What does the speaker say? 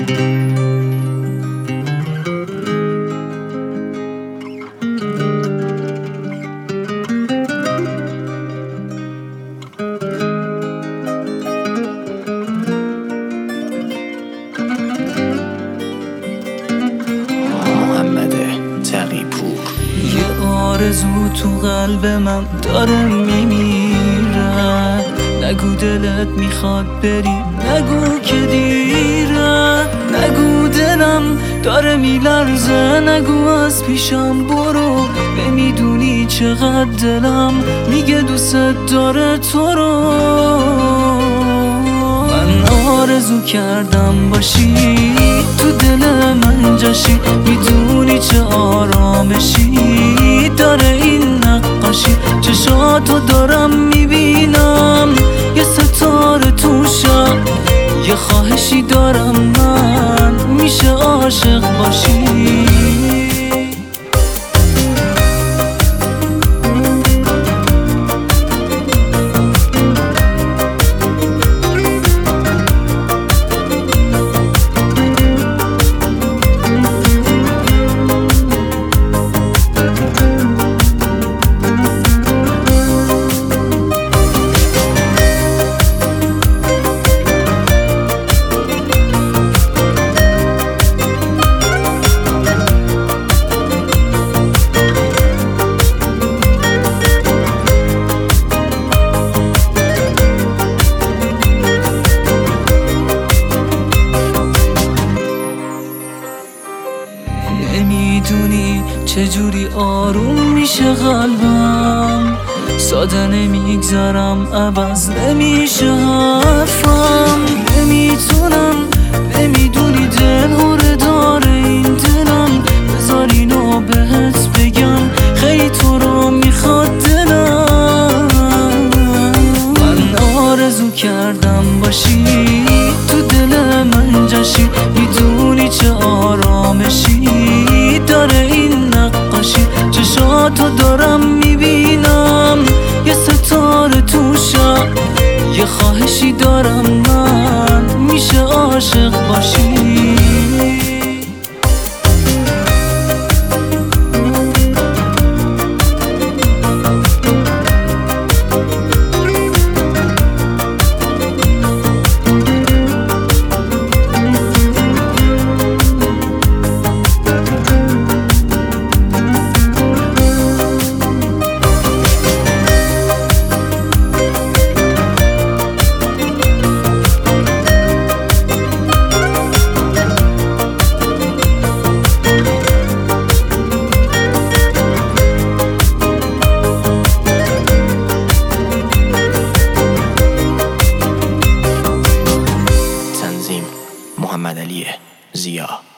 آرزو تو قلب من داره میمیره، نگو دلت میخواد بری، نگو که دیره، نگو دلم داره میلرزه، نگو از پیشم برو، نمیدونی چقدر دلم میگه دوست داره تو رو. من آرزو کردم باشی تو دل من جاشی، میدونی چه آرامشی داره این نقاشی، چشاتو دارم میبینم یه ستاره تو شب، یه خواهشی دارم من میشه عاشق باشی. نمیدونی چجوری آروم میشه قلبم، ساده نمیگذرم عوض نمیشه حرفم، نمیتونم نمیدونی دل هره داره این دلم، بذار اینو بهت بگم خیلی تو رو میخواد دلم. من آرزو کردم باشی تو دل من جاشی، میدونی چه آرامشی داره این نقاشی، چشاتو دارم میبینم یه ستاره تو شب، یه خواهشی دارم من میشه عاشق باشی. محمد علی زیا.